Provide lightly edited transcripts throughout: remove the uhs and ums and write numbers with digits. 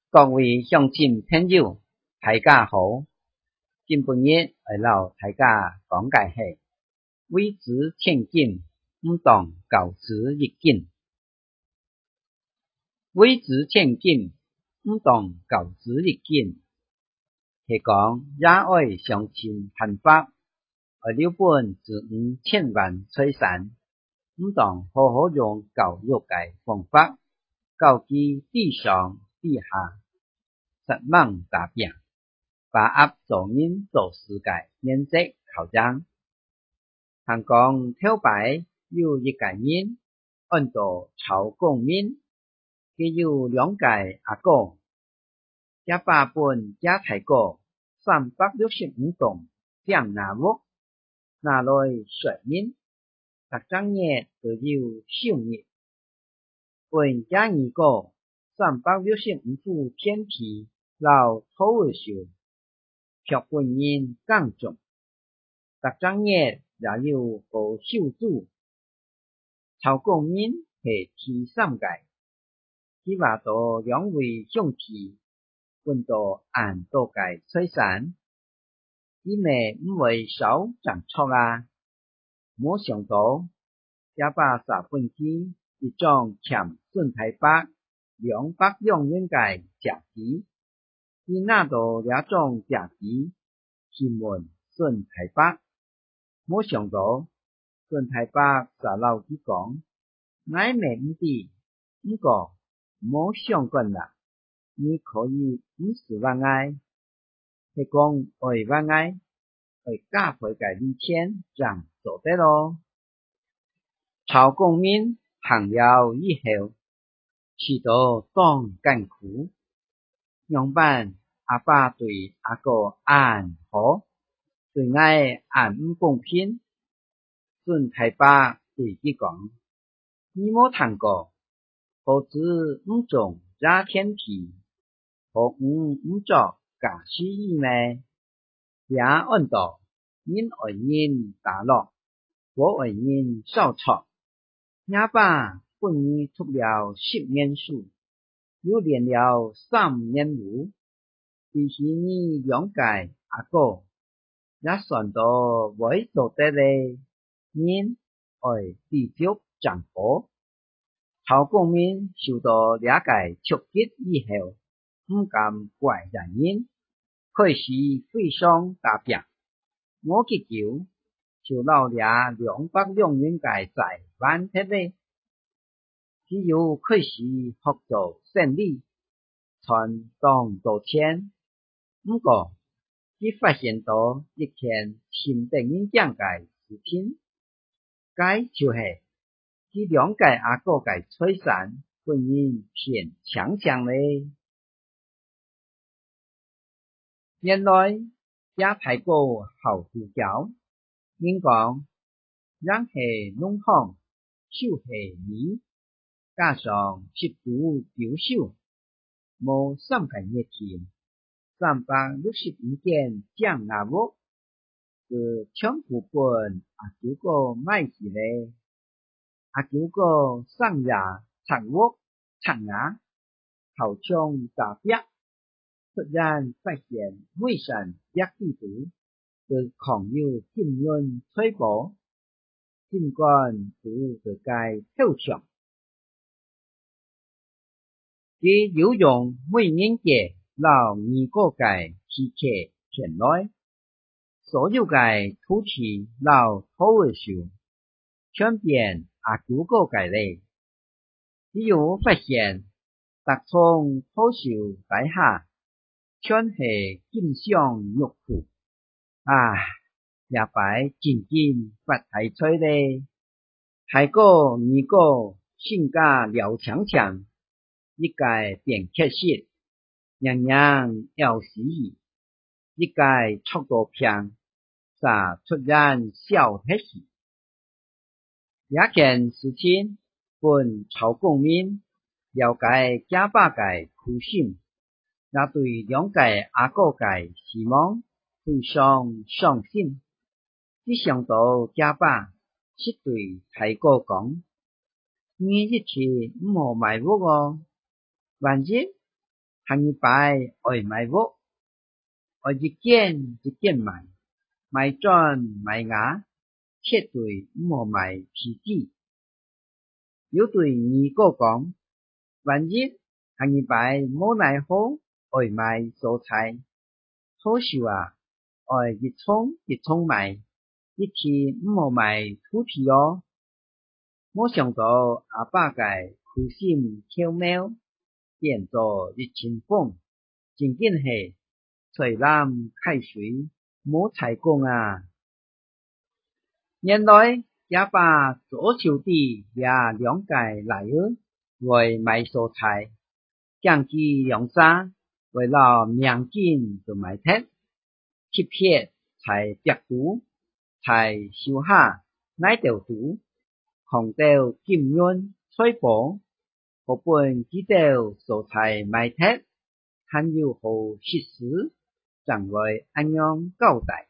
各位乡亲朋友，大家好。今晡日来老大家讲解係位值千金，唔當舊時一金。位值千金，唔當舊時一金，係講也愛相親幸福，愛留本子女千萬財產，唔當好好用教育嘅方法，教佢地上地下。實猛打拼，把握做人做事嘅原則考證。香港頭擺有一個人，按到曹公明，佢有兩個阿哥，這把本這大哥365棟獎拿屋，拿來說明，特整日都有收入。本這二個365副天皮。老土的時，卻本人耕種，特整日也有個手主。曹公明係第三個，佢話到兩位兄弟，分到按多個財產，佢咪唔會少賺錯啊！冇想到，這把3分之一種欠孫太伯200元嘅價值。佢拿到這種價值，去問孫太伯，冇想到孫太伯就老佢講，我咪唔知，不過冇相關啦，你可以50萬愛，係講2萬愛，係加倍嘅2000賺做得咯。曹公明行了以後，去到當艱苦。樣板阿爸對阿哥按好，對我按唔公平。孫太伯對佢講，你冇聽過，何止唔種這天皮，何唔做假主意呢？也按到人愛人打落，我愛人少錯。阿爸本日讀了10年書，又練了3年武，比起你兩個阿哥，也算到會做得嘞。人愛地足丈夫，曹公明受到這個衝擊以後，唔敢怪人，開始非常打拼。我祈求就老了200元嘅財產得嘞。佢又開始學做生意，賺當多錢。不過，佢發現到一件新得人驚嘅事情，該就係佢兩個阿哥嘅財產本人偏強嘞。原來這大哥好胡搞，人講人係弄行，手係米。加上食苦表少，冇3個月前365件獎拿屋，是全部本阿九哥買起嘞。阿九哥上夜拆屋拆牙，好像打壁，突然發現每山一地圖，是狂有金潤吹波，盡管不是該透上。佢要用每年嘅老2個嘅期期填來，所有嘅土地老土嘅時，全變阿9個嘅嘞。佢又發現，特從土樹底下，全係金相玉庫。也擺真金發大財嘞。大哥2個性格廖強強。一個變缺失，樣樣要死；一個速度平，才突然笑起死。這件事情本曹公明了解這把嘅苦心，也對兩個阿哥嘅希望非常傷心。一想到這把，是對大哥講：你一次唔好買屋哦。萬一行一摆爱卖物，爱一件一件卖，卖砖卖瓦，绝对唔好卖皮子。有对二个讲，万一行一摆冇奈好，爱卖蔬菜，好秀啊，爱一葱一葱卖，一天唔好卖土皮哦。冇想到阿爸嘅苦心巧妙，变做一清风，真紧系水南开水，冇采工啊！原来阿爸左手弟也两界来儿为卖蔬菜，将其养沙，为了命紧就卖铁，切片才白毒，才收下乃条毒。红豆金润吹薄，我本知道蔬菜卖铁，还有好实施，将来安样交代。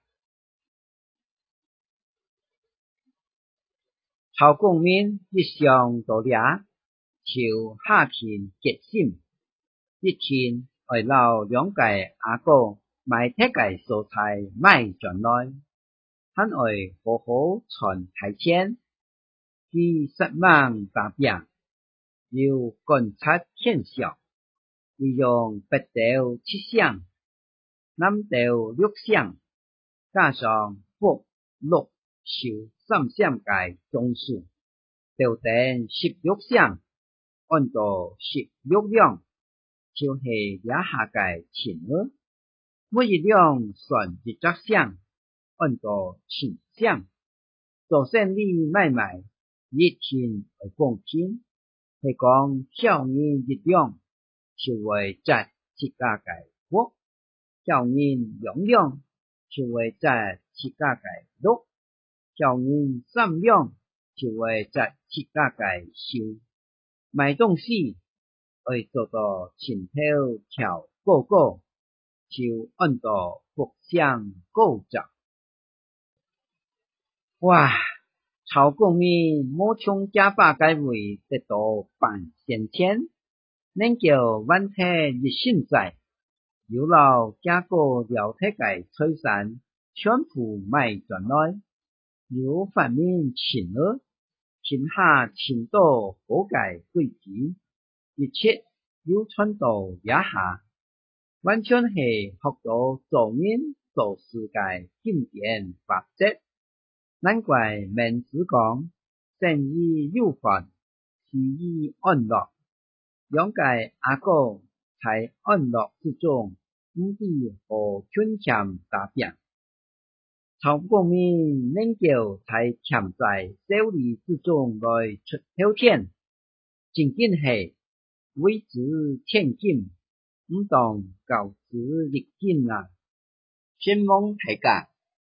曹公明一向道俩，求下田决心，一天为了两个阿哥卖铁嘅蔬菜卖转来，还会好好传提前。佢10万大饼，要观察现象，利用北斗7项、南斗6项，加上北、六、秀3项嘅总数，就等16项，按照16两，就是也下嘅钱额，每一两算一只项，按照10项，做生意买卖。一天会放天，系讲少年一两，就会赚自家嘅福；少年两两，就会赚自家嘅禄；少年3两，就会赚自家嘅寿。买东西会做到前头条个个，就按照福相构造。哇！曹公明冇从家爸解围得到半仙钱，能叫万体一心在，有老家个了体嘅财产全部卖转来，有反面钱额，天下钱多好解贵己，一切有传到一下，完全系学到做人做事嘅经典法则。难怪孟子讲，生意有饭，死以安乐。两个阿哥在安乐之中，唔知何缺欠大病。曹公明能够在欠债手里之中来出头天，真紧系为之千金，唔当教之立金啊！先望大家。